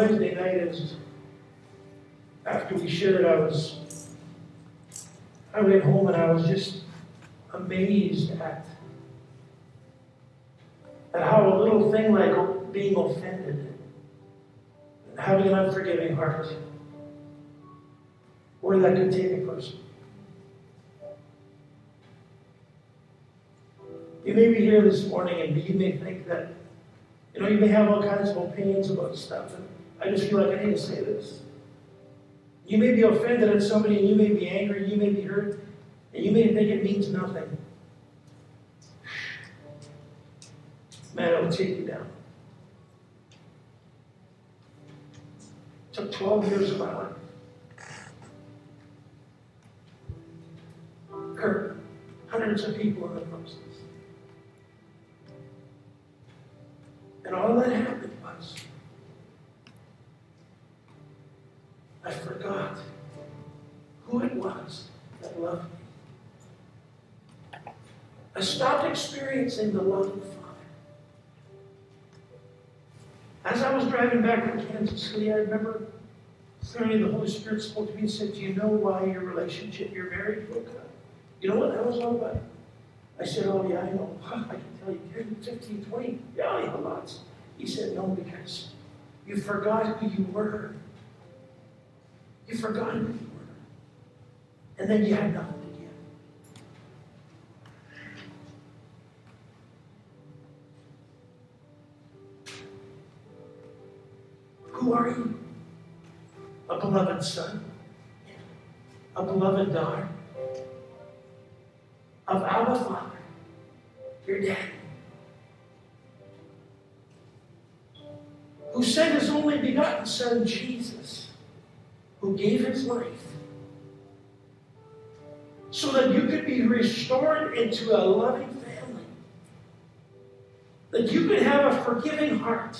Wednesday night, after we shared, I went home and I was just amazed at how a little thing like being offended and having an unforgiving heart, where that could take a person. You may be here this morning and you may think that, you may have all kinds of opinions about stuff, and I just feel like I need to say this. You may be offended at somebody, and you may be angry, you may be hurt, and you may think it means nothing. Man, it'll take you down. It took 12 years of my life. Hurt hundreds of people in the process. And all that happened was, I forgot who it was that loved me. I stopped experiencing the love of the Father. As I was driving back from Kansas City, I remember clearly the Holy Spirit spoke to me and said, do you know why your marriage broke up? You know what that was all about? I said, oh yeah, I know. I can tell you 10, 15, 20. Yeah, lots. He said, no, because you forgot who you were. You forgot who you were. And then you had nothing to give. Who are you? A beloved son? A beloved daughter? Of Abba Father, your daddy, who sent his only begotten Son, Jesus, who gave his life so that you could be restored into a loving family, that you could have a forgiving heart,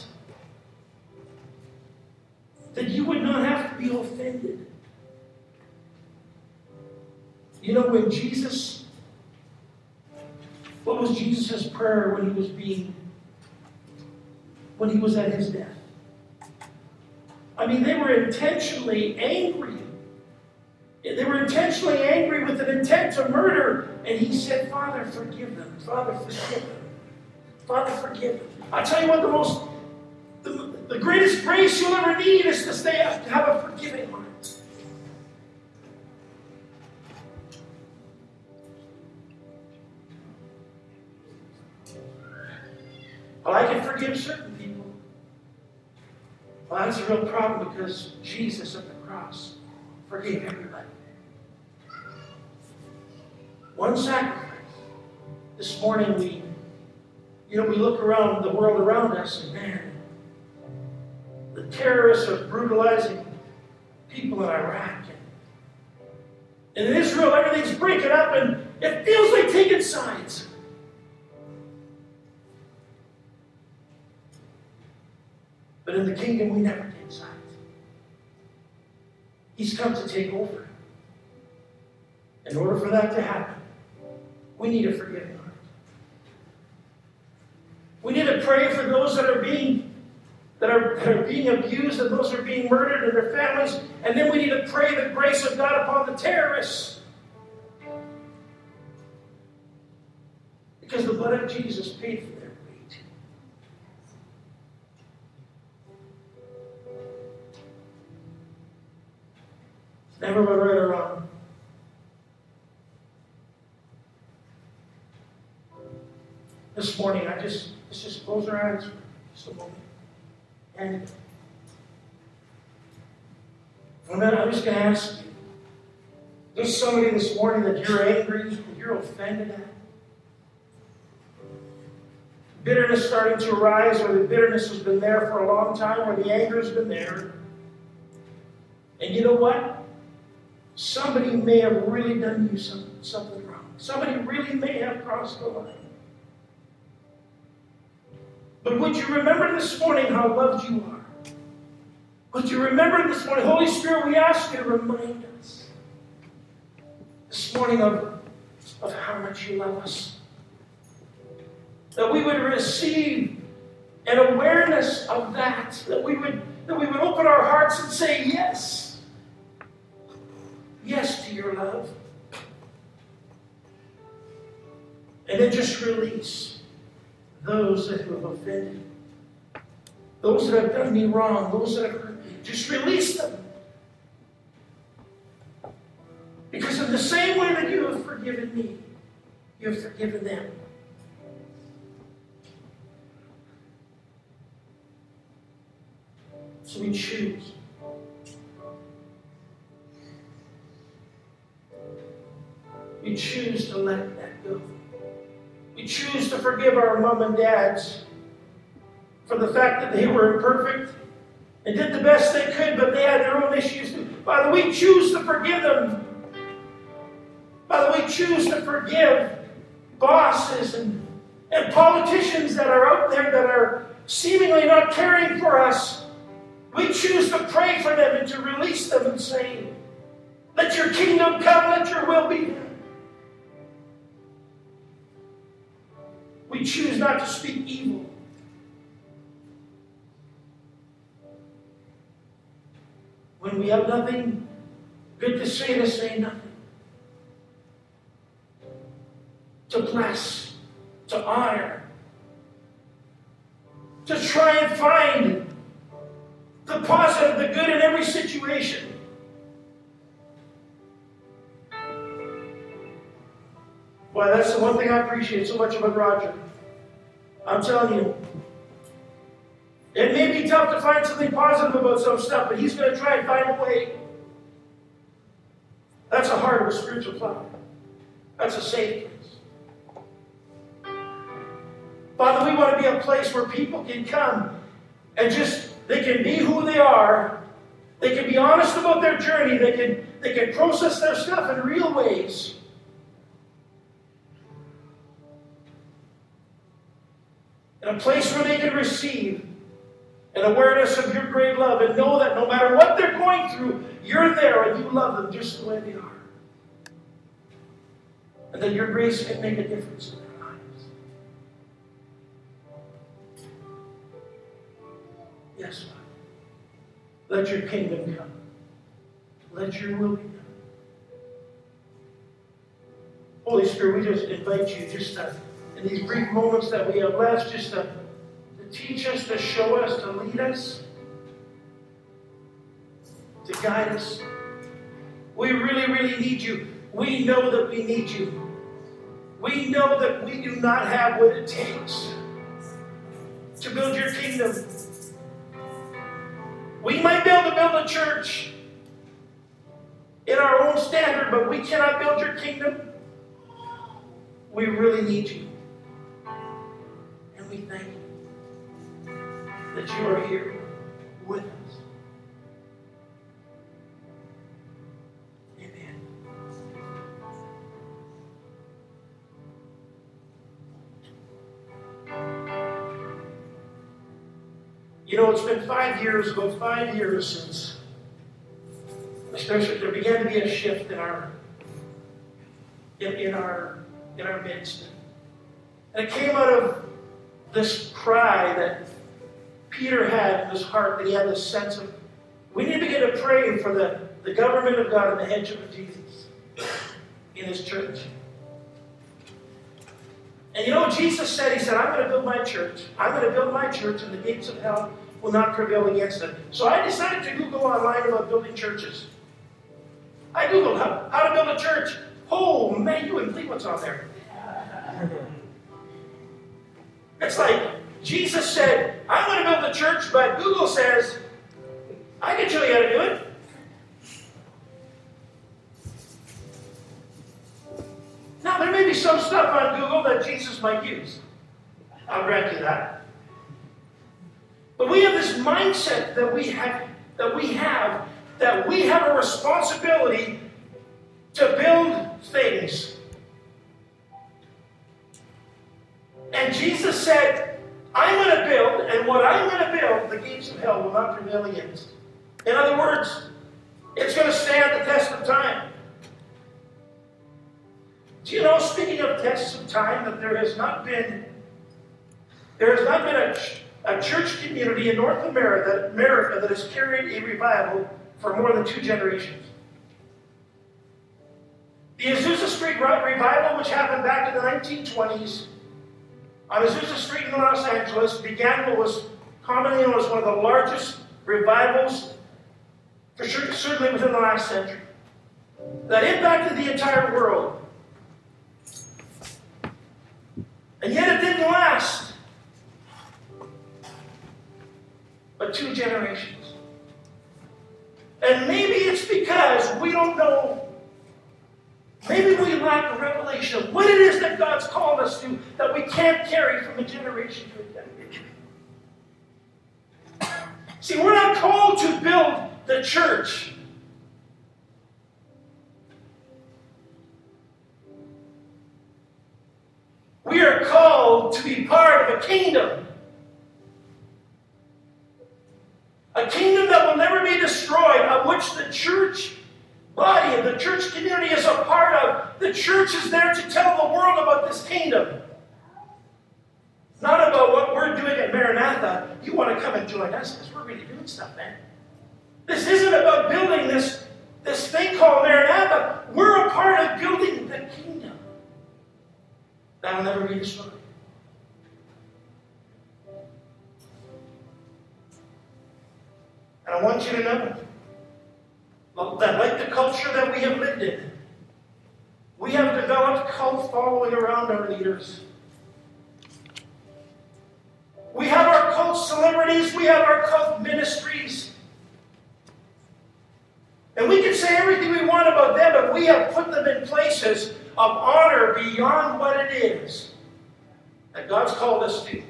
that you would not have to be offended. When Jesus, what was Jesus' prayer when he was at his death? They were intentionally angry. They were intentionally angry with an intent to murder. And he said, Father, forgive them. Father, forgive them. Father, forgive them. I tell you what, the greatest grace you'll ever need is to have a forgiving heart. Well, I can forgive certain people. Well, that's a real problem because Jesus at the cross forgave everybody. One sacrifice. This morning we look around the world around us and man, the terrorists are brutalizing people in Iraq. And in Israel, everything's breaking up and it feels like taking sides. But in the kingdom, we never take sides. He's come to take over. In order for that to happen, we need a forgiving heart. We need to pray for those that are being abused and those that are being murdered and their families. And then we need to pray the grace of God upon the terrorists. Because the blood of Jesus paid for their weight. It's never about right or wrong. This morning, let's just close our eyes for just a moment. And I'm just going to ask you, there's somebody this morning that you're angry, that you're offended at. Bitterness starting to arise, or the bitterness has been there for a long time, or the anger has been there. And you know what? Somebody may have really done you something wrong. Somebody really may have crossed the line. But would you remember this morning how loved you are? Would you remember this morning? Holy Spirit, we ask you to remind us this morning of how much you love us. That we would receive an awareness of that we would that we would open our hearts and say yes. Yes to your love. And then just release those that have offended. Those that have done me wrong. Those that have hurt me. Just release them. Because in the same way that you have forgiven me, you have forgiven them. So we choose. We choose to let that go. We choose to forgive our mom and dads for the fact that they were imperfect and did the best they could, but they had their own issues too. Father, we choose to forgive them. Father, we choose to forgive bosses and politicians that are out there that are seemingly not caring for us. We choose to pray for them and to release them and say, let your kingdom come, let your will be done. We choose not to speak evil. When we have nothing good to say nothing. To bless, to honor, to try and find the positive, the good in every situation. Why, that's the one thing I appreciate so much about Roger. I'm telling you, it may be tough to find something positive about some stuff, but he's going to try and find a way. That's the heart of a spiritual father. That's a safe place. Father, we want to be a place where people can come and they can be who they are. They can be honest about their journey. They can process their stuff in real ways. In a place where they can receive an awareness of your great love and know that no matter what they're going through, you're there and you love them just the way they are. And that your grace can make a difference in their lives. Yes, Father. Let your kingdom come. Let your will be done. Holy Spirit, we just invite you just in these brief moments that we have left, just to teach us, to show us, to lead us, to guide us. We really, really need you. We know that we need you. We know that we do not have what it takes to build your kingdom. We might be able to build a church in our own standard, but we cannot build your kingdom. We really need you. And we thank you that you are here with us. Amen. You know, it's been 5 years, about 5 years since, especially, there began to be a shift in our midst. And it came out of this cry that Peter had in his heart, that he had this sense of, we need to begin to pray for the government of God and the headship of Jesus in his church. And you know what Jesus said? He said, I'm going to build my church. I'm going to build my church, and the gates of hell will not prevail against it. So I decided to Google online about building churches. I Googled how to build a church. Oh, man, you wouldn't believe what's on there. It's like Jesus said, I'm going to build a church, but Google says, I can show you how to do it. Now, there may be some stuff on Google that Jesus might use. I'll grant you that. But we have this mindset that we have a responsibility to build things. And Jesus said, I'm going to build, and what I'm going to build, the gates of hell will not prevail against. In other words, it's going to stand the test of time. Do you know, speaking of tests of time, that there has not been a church community in North America that has carried a revival for more than 2 generations. The Azusa Street Revival, which happened back in the 1920s, on Azusa Street in Los Angeles, began what was commonly known as one of the largest revivals, for sure, certainly within the last century, that impacted the entire world. And yet it didn't last but 2 generations. And maybe it's because we don't know, maybe we lack a revelation of what it is that God's called us to that we can't carry from a generation to a generation. See, we're not called to build the church. We are called to be part of a kingdom. A kingdom that will never be destroyed, of which the church body and the church community is a part of. The church is there to tell the world about this kingdom. Not about what we're doing at Maranatha. You want to come and join us because we're really doing stuff, man. This isn't about building this thing called Maranatha. We're a part of building the kingdom. That will never be destroyed. And I want you to know that like the culture that we have lived in, we have developed cult following around our leaders. We have our cult celebrities, we have our cult ministries. And we can say everything we want about them, but we have put them in places of honor beyond what it is that God's called us to.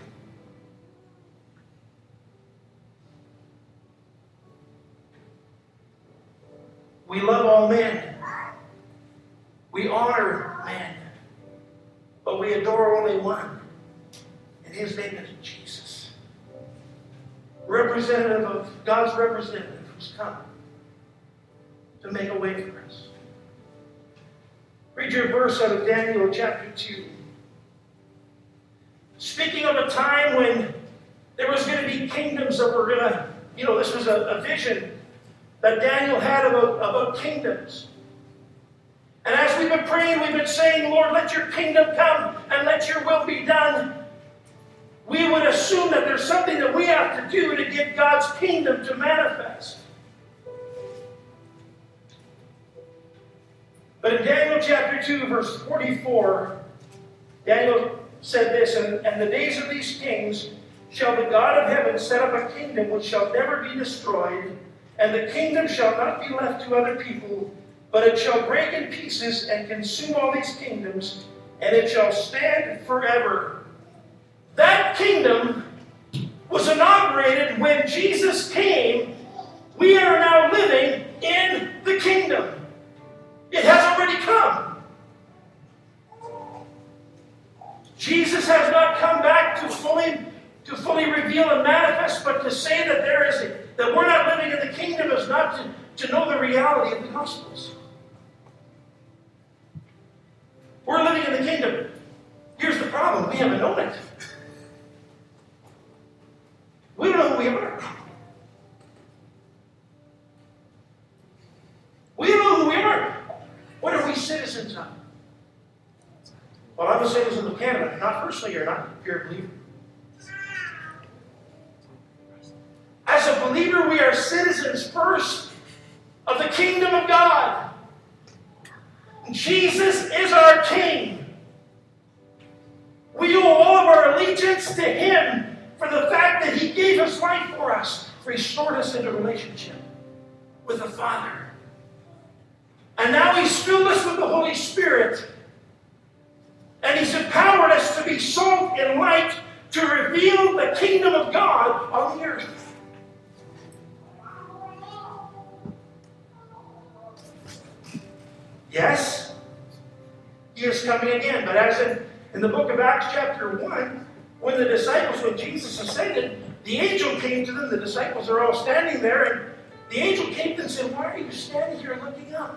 We love all men. We honor men. But we adore only one. And his name is Jesus. Representative of God's representative who's come to make a way for us. Read your verse out of Daniel chapter 2. Speaking of a time when there was going to be kingdoms that were going to, this was a vision that Daniel had about kingdoms. And as we've been praying, we've been saying, Lord, let your kingdom come and let your will be done. We would assume that there's something that we have to do to get God's kingdom to manifest. But in Daniel chapter 2, verse 44, Daniel said this, and the days of these kings shall the God of heaven set up a kingdom which shall never be destroyed, and the kingdom shall not be left to other people, but it shall break in pieces and consume all these kingdoms, and it shall stand forever. That kingdom was inaugurated when Jesus came. We are now living in the kingdom. It has already come. Jesus has not come back to fully reveal and manifest, but to say that that we're not living in the kingdom is not to know the reality of the Gospels. We're living in the kingdom. Here's the problem. We haven't known it. We don't know who we are. We don't know who we are. What are we citizens of? Well, I'm a citizen of Canada. Not personally, you're not. You're a believer. As a believer, we are citizens first of the kingdom of God. Jesus is our King. We owe all of our allegiance to Him for the fact that He gave His life for us, restored us into relationship with the Father. And now He's filled us with the Holy Spirit. And He's empowered us to be salt and light to reveal the kingdom of God on the earth. Yes, He is coming again. But as in the book of Acts chapter 1, when Jesus ascended, the angel came to them. The disciples are all standing there. And the angel came to them and said, why are you standing here looking up?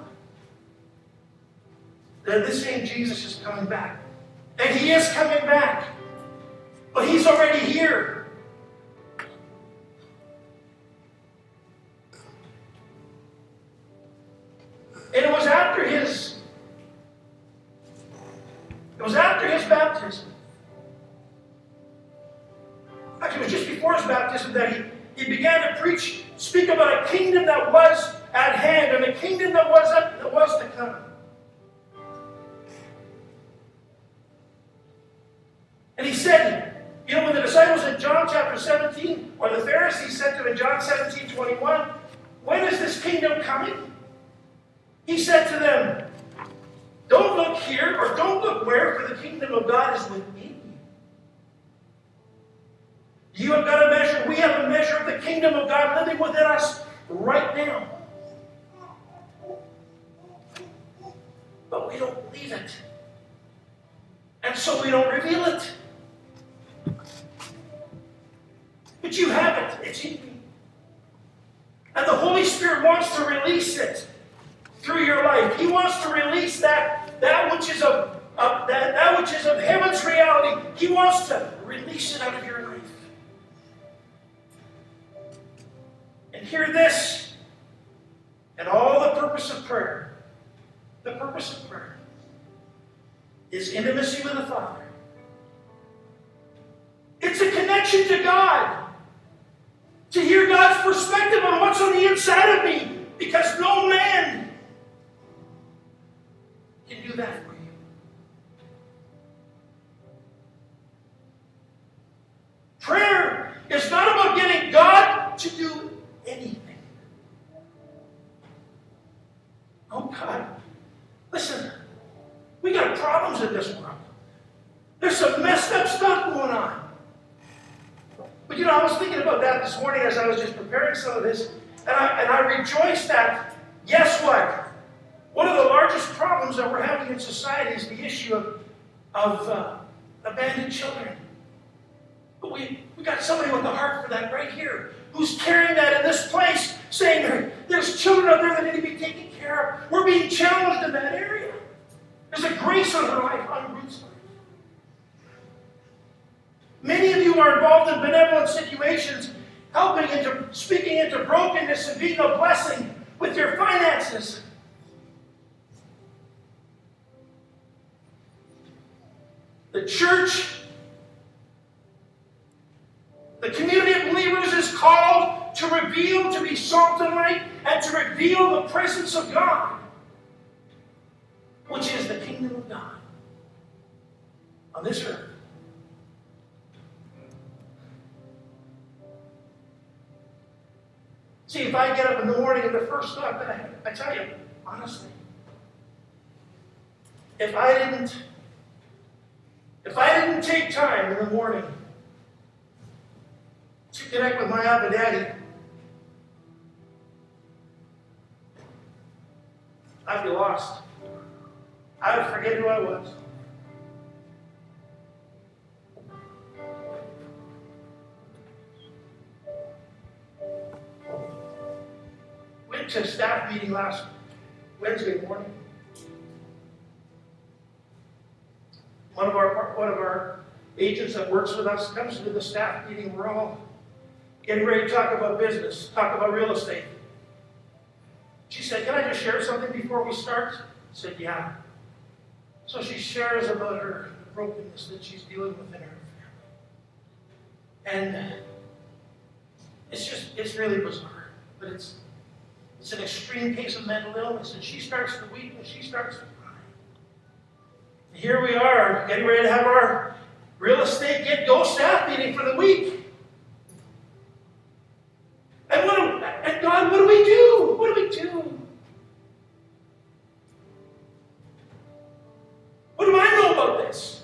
Then this same Jesus is coming back. And He is coming back. But He's already here. It was after his baptism. Actually, it was just before his baptism that he began to preach, speak about a kingdom that was at hand and a kingdom that was to come. And he said, you know, when the disciples in John chapter 17, or the Pharisees said to him in John 17:21, when is this kingdom coming? He said to them, don't look here or don't look where, for the kingdom of God is within you. You have got a measure, we have a measure of the kingdom of God living within us right now. But we don't believe it. And so we don't reveal it. But you have it. It's in you. And the Holy Spirit wants to release it through your life. He wants to release that which is of heaven's reality. He wants to release it out of your life. And hear this, and all the purpose of prayer. The purpose of prayer is intimacy with the Father. It's a connection to God. To hear God's perspective on what's on the inside of me. Because no man can do that for you. Prayer is not about getting God to do anything. Oh God, listen, we got problems in this world. There's some messed up stuff going on. But you know, I was thinking about that this morning as I was just preparing some of this, and I rejoiced that, guess what? One of the largest problems that we're having in society is the issue of abandoned children. But we got somebody with a heart for that right here, who's carrying that in this place, saying there's children out there that need to be taken care of. We're being challenged in that area. There's a grace on her life, on Ruth's life. Many of you are involved in benevolent situations, speaking into brokenness and being a blessing with your finances. The church, the community of believers is called to reveal, to be salt and light, and to reveal the presence of God, which is the kingdom of God on this earth. See, if I get up in the morning and the first thought that I tell you, honestly, if I didn't take time in the morning to connect with my Abba Daddy, I'd be lost. I would forget who I was. Went to a staff meeting last Wednesday morning. One of our agents that works with us comes to the staff meeting. We're all getting ready to talk about business, talk about real estate. She said, "Can I just share something before we start?" I said, "Yeah." So she shares about her brokenness that she's dealing with in her family. And it's really bizarre. But it's an extreme case of mental illness. And she starts to weep and she starts to cry. And here we are, getting ready to have our real estate get-go staff meeting for the week. And God, what do we do? What do we do? What do I know about this?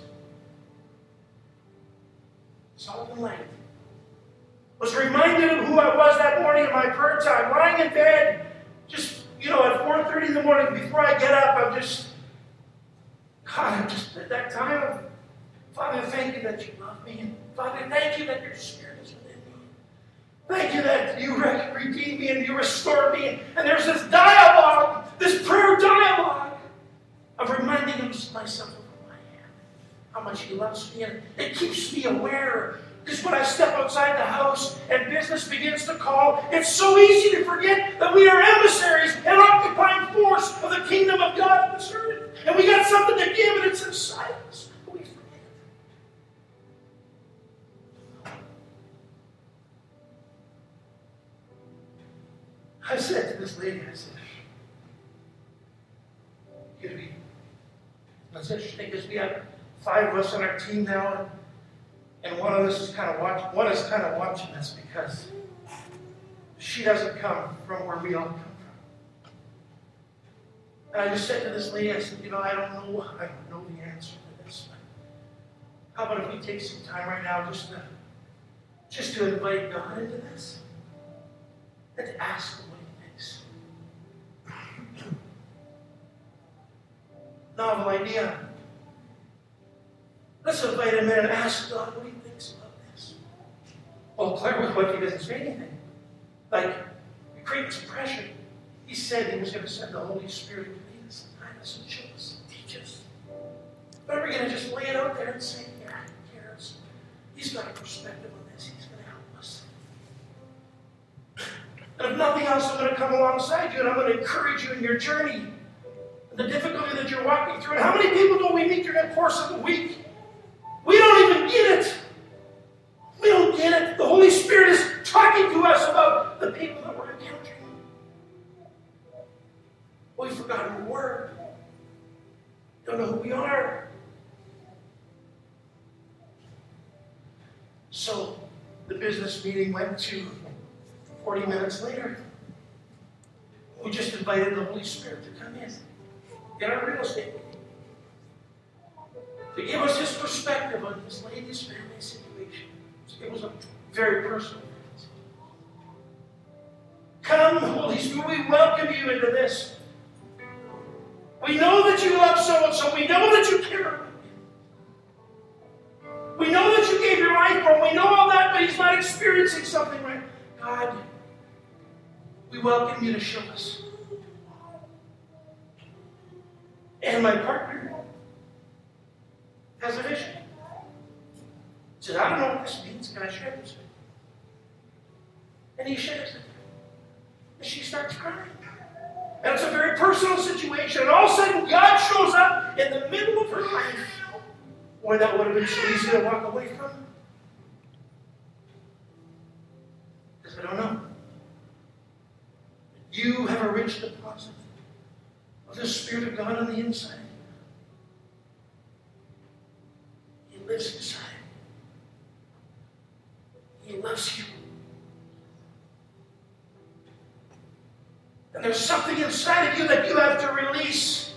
Salt and light. Was reminded of who I was that morning in my prayer time, lying in bed, just, at 4:30 in the morning, before I get up, I'm just at that time, Father, thank you that you love me. And Father, thank you that your Spirit is within me. Thank you that you redeemed me and you restored me. And there's this dialogue, this prayer dialogue of reminding myself of who I am, how much He loves me. And it keeps me aware. Because when I step outside the house and business begins to call, it's so easy to forget that we are emissaries and occupying force of the kingdom of God in this earth. And we got something to give, and it's inside us. I said to this lady, I said, it's interesting because we have 5 of us on our team now, and one of us is kind of watching us because she doesn't come from where we all come from. And I just said to this lady, I said, I don't know the answer to this. How about if we take some time right now just to invite God into this and to ask Him what He thinks. Novel idea. Let's invite Him in and ask God what He thinks about this. Well, Claire, what if He doesn't say anything? Like, we create some pressure. He said He was going to send the Holy Spirit to lead us and guide us and show us and teach us. But are we going to just lay it out there and say, yeah, He cares. He's got a perspective on this. He's going to help us. And if nothing else, I'm going to come alongside you and I'm going to encourage you in your journey. The difficulty that you're walking through. And how many people do we meet during the course of the week? We don't even get it. We don't get it. The Holy Spirit is talking to us about the people that we're encountering. We've forgotten the Word. Don't know who we are. So the business meeting went to 40 minutes later. We just invited the Holy Spirit to come in our real estate meeting, to give us His perspective on this lady's family situation. It was a very personal thing. Come, Holy Spirit, we welcome you into this. We know that you love so-and-so. We know that you care about him. We know that you gave your life for him. We know all that, but he's not experiencing something right. God, we welcome you to show us. And my partner has a vision. He said, I don't know what this means. Can I share this with you? And he shares it. And she starts crying. And it's a very personal situation. And all of a sudden, God shows up in the middle of her life. Boy, that would have been so easy to walk away from. Because I don't know. You have a rich deposit of the Spirit of God on the inside. He lives inside. He loves you. And there's something inside of you that you have to release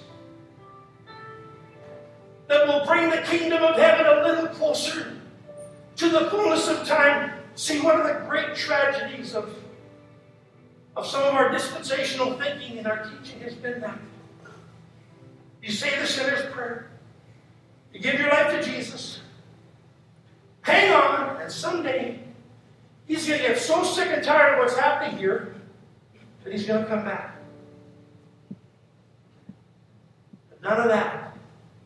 that will bring the kingdom of heaven a little closer to the fullness of time. See, one of the great tragedies of some of our dispensational thinking and our teaching has been that you say the sinner's prayer, you give your life to Jesus, hang on, and someday he's going to get so sick and tired of what's happening here that he's going to come back. But none of that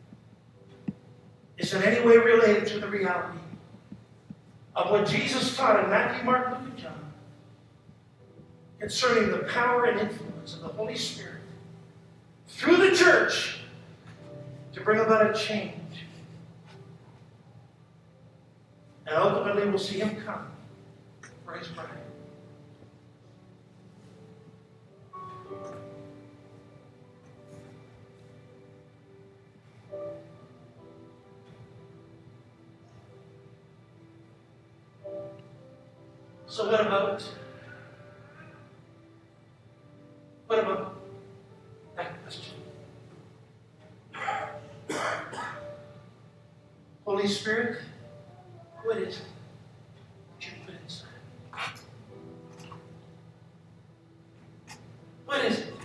is in any way related to the reality of what Jesus taught in Matthew, Mark, Luke, and John concerning the power and influence of the Holy Spirit through the church to bring about a change. And ultimately we'll see him come for his bride. So what about that question? Holy Spirit, what is it that you put inside? What is it?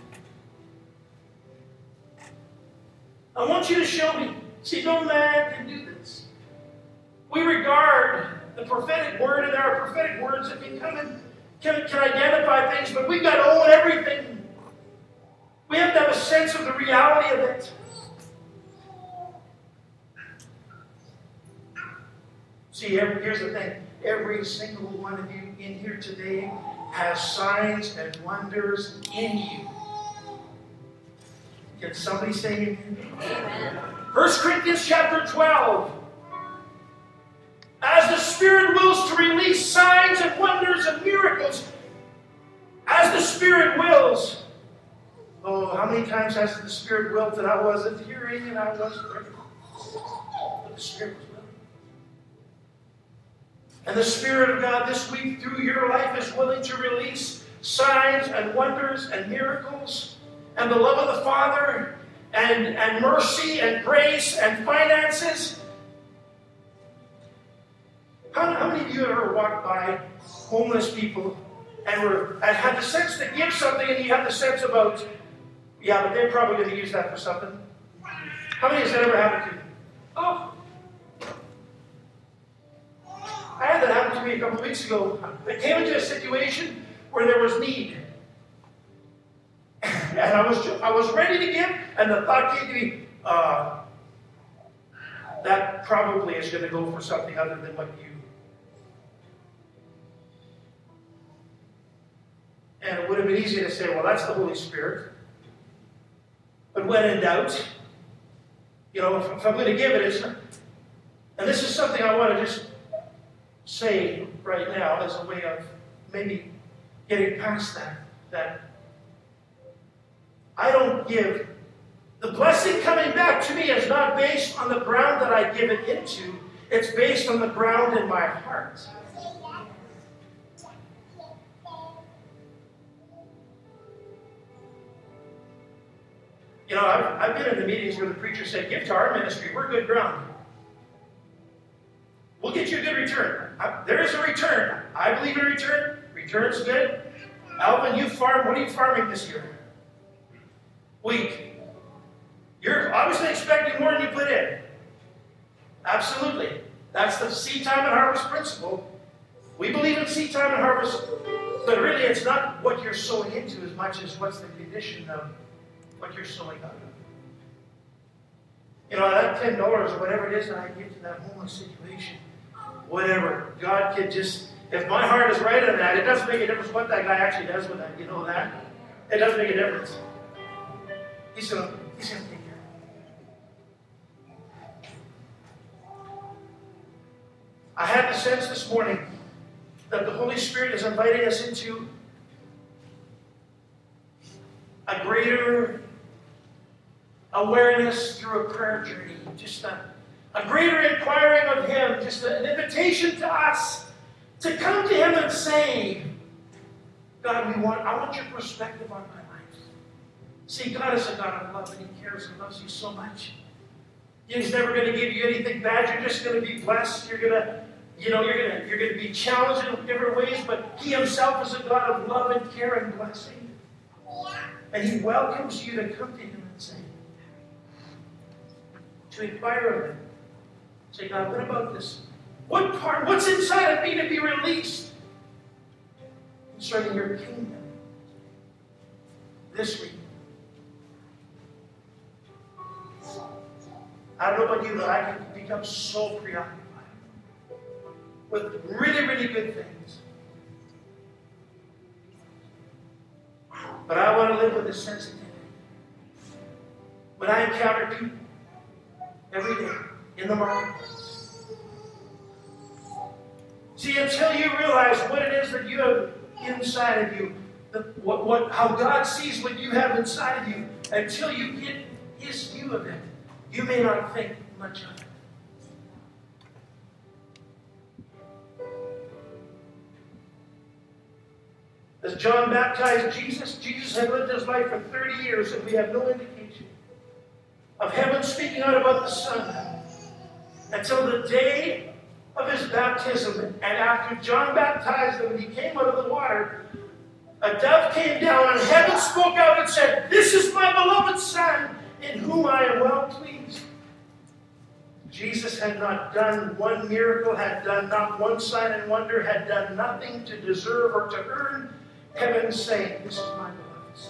I want you to show me. See, no man can do this. We regard the prophetic word, and there are prophetic words that can come and can identify things, but we've got to own everything. We have to have a sense of the reality of it. See, here's the thing. Every single one of you in here today has signs and wonders in you. Can somebody say amen? 1 Corinthians chapter 12. As the Spirit wills to release signs and wonders and miracles, as As the Spirit wills. Oh, how many times has the Spirit willed that I wasn't hearing and I wasn't ready? But the Spirit was willing. And the Spirit of God this week through your life is willing to release signs and wonders and miracles and the love of the Father and mercy and grace and finances. How many of you have ever walked by homeless people and had the sense to give something and you had the sense about, yeah, but they're probably going to use that for something? How many has that ever happened to you? Oh. I had that happen to me a couple of weeks ago. I came into a situation where there was need. And I was ready to give, and the thought came to me, that probably is going to go for something other than what you. And it would have been easy to say, well, that's the Holy Spirit. But when in doubt, if I'm going to give it, it's not. And this is something I want to just say right now as a way of maybe getting past that I don't give. The blessing coming back to me is not based on the ground that I give it into. It's based on the ground in my heart. I've been in the meetings where the preacher said, give to our ministry, we're good ground. We'll get you a good return. There is a return. I believe in a return. Return's good. Alvin, you farm. What are you farming this year? Wheat. You're obviously expecting more than you put in. Absolutely. That's the seed time and harvest principle. We believe in seed time and harvest, but really it's not what you're sowing into as much as what's the condition of what you're sowing out of. That $10 or whatever it is that I give to that homeless situation, whatever. God could just, if my heart is right on that, it doesn't make a difference what that guy actually does with that. You know that? It doesn't make a difference. He's going to take care of it. I had the sense this morning that the Holy Spirit is inviting us into a greater awareness through a prayer journey, just a greater inquiring of Him, just an invitation to us to come to Him and say, God, I want your perspective on my life. See, God is a God of love, and He cares and loves you so much. He's never going to give you anything bad. You're just going to be blessed. You're going to be challenged in different ways, but He Himself is a God of love and care and blessing. And He welcomes you to come to Him and say, to inquire of Him. Say, God, what about this? What's inside of me to be released concerning your kingdom this week? I don't know about you, but I can become so preoccupied with really, really good things. But I want to live with a sensitivity. When I encounter people every day in the marketplace, see, until you realize what it is that you have inside of you, how God sees what you have inside of you, until you get His view of it, you may not think much of it. As John baptized Jesus, Jesus had lived his life for 30 years, and we have no indication of heaven speaking out about the Son until the day of his baptism. And after John baptized him and he came out of the water, a dove came down and heaven spoke out and said, "This is my beloved Son, in whom I am well pleased." Jesus had not done one miracle, had done not one sign and wonder, had done nothing to deserve or to earn heaven saying, "This is my beloved Son."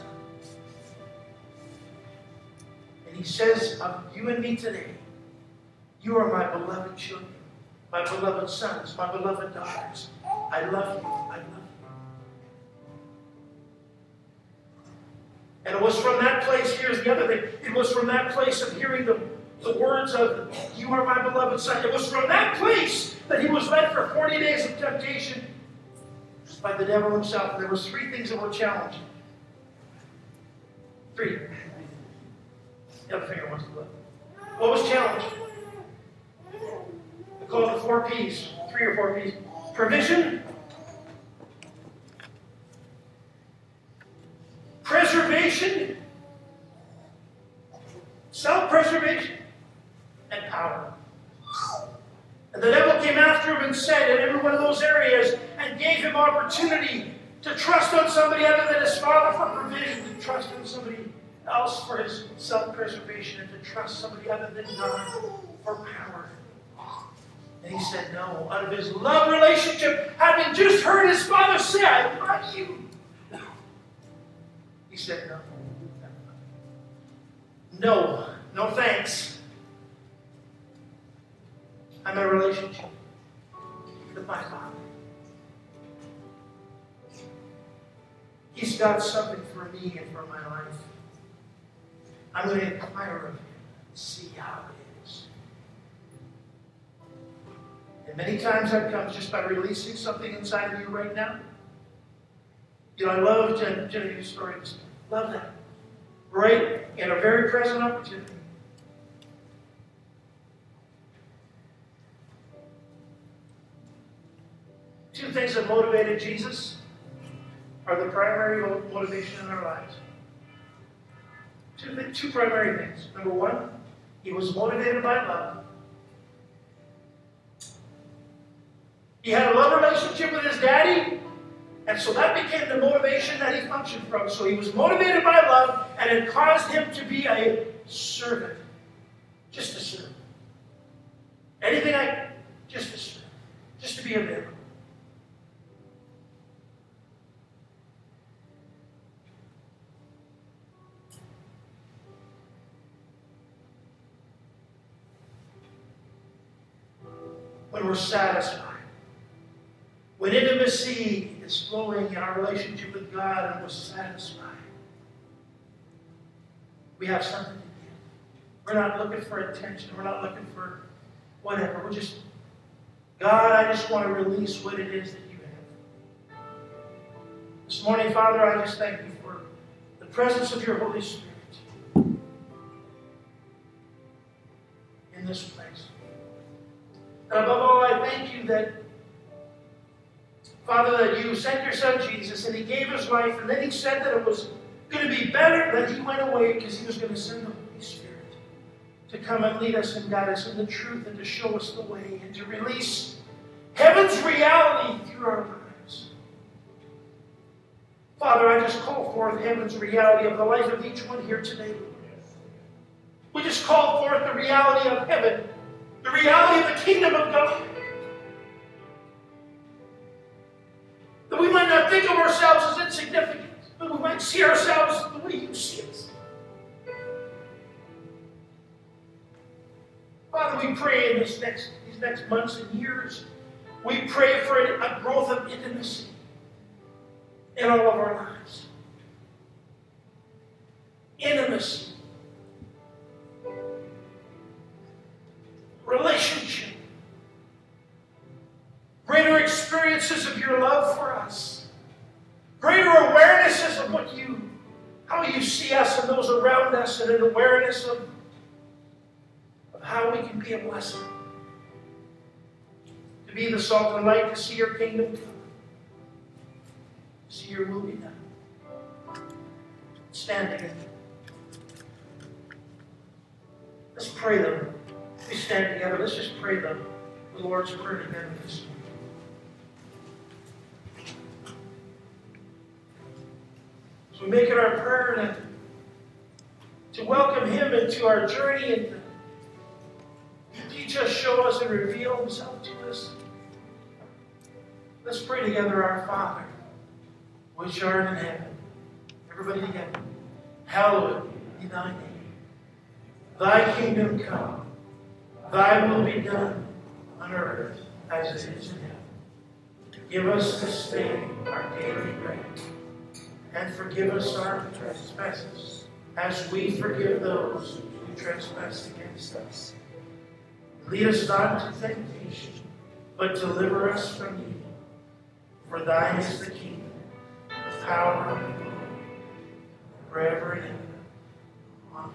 And He says of you and me today, you are my beloved children, my beloved sons, my beloved daughters. I love you. I love you. And it was from that place, here's the other thing, it was from that place of hearing the words of, "You are my beloved Son." It was from that place that He was led for 40 days of temptation. by the devil himself. And there was 3 things that were challenged. 3. The other finger wants to look. What was challenged? We call it the 4 P's. 3 or 4 P's. Provision, preservation, self-preservation, and power. And the devil came after him and said in every one of those areas and gave him opportunity to trust on somebody other than his father for provision, to trust on somebody else for his self-preservation, and to trust somebody other than God for power. And he said no. Out of his love relationship, having just heard his father say, I love you, he said no. No. No thanks. I'm in a relationship with my Father. He's got something for me and for my life. I'm going to inquire of him and see how it is. And many times that comes just by releasing something inside of you right now. You know, I love Genevieve's story. Love that. Right in a very present opportunity. Two things that motivated Jesus are the primary motivation in our lives. Two primary things. Number one, he was motivated by love. He had a love relationship with his daddy, and so that became the motivation that he functioned from. So he was motivated by love, and it caused him to be a servant. Just a servant. Anything just a servant. Just to be available. When we're satisfied, when intimacy is flowing in our relationship with God and we're satisfied, we have something to give. We're not looking for attention. We're not looking for whatever. We're just, God, I just want to release what it is that you have. This morning, Father, I just thank you for the presence of your Holy Spirit in this place. And above all, I thank you that, Father, that you sent your Son Jesus and he gave his life, and then he said that it was going to be better that he went away because he was going to send the Holy Spirit to come and lead us and guide us in the truth and to show us the way and to release heaven's reality through our lives. Father, I just call forth heaven's reality of the life of each one here today. We just call forth the reality of heaven, the reality of the kingdom of God. That we might not think of ourselves as insignificant, but we might see ourselves the way you see us. Father, we pray in these next months and years, we pray for a growth of intimacy in all of our lives. Intimacy. Relationship. Greater experiences of your love for us. Greater awarenesses of how you see us and those around us, and an awareness of how we can be a blessing. To be the salt and light, to see your kingdom come. To see your will be done. Stand together. Let's pray them. We stand together. Let's just pray the Lord's Prayer together this morning. So we make it our prayer to welcome him into our journey and to teach us, show us, and reveal himself to us. Let's pray together, our Father, which art in heaven. Everybody together. Hallowed be thy name. Thy kingdom come. Thy will be done on earth as it is in heaven. Give us this day our daily bread, and forgive us our trespasses, as we forgive those who trespass against us. Lead us not into temptation, but deliver us from evil. For thine is the kingdom, the power, and the glory, forever and ever. Amen.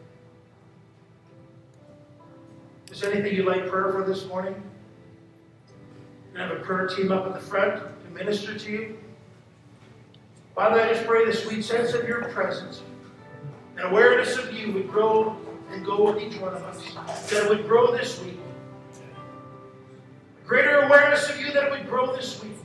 Is there anything you'd like prayer for this morning? We have a prayer team up at the front to minister to you. Father, I just pray the sweet sense of your presence and awareness of you would grow and go with each one of us. That it would grow this week. A greater awareness of you that it would grow this week.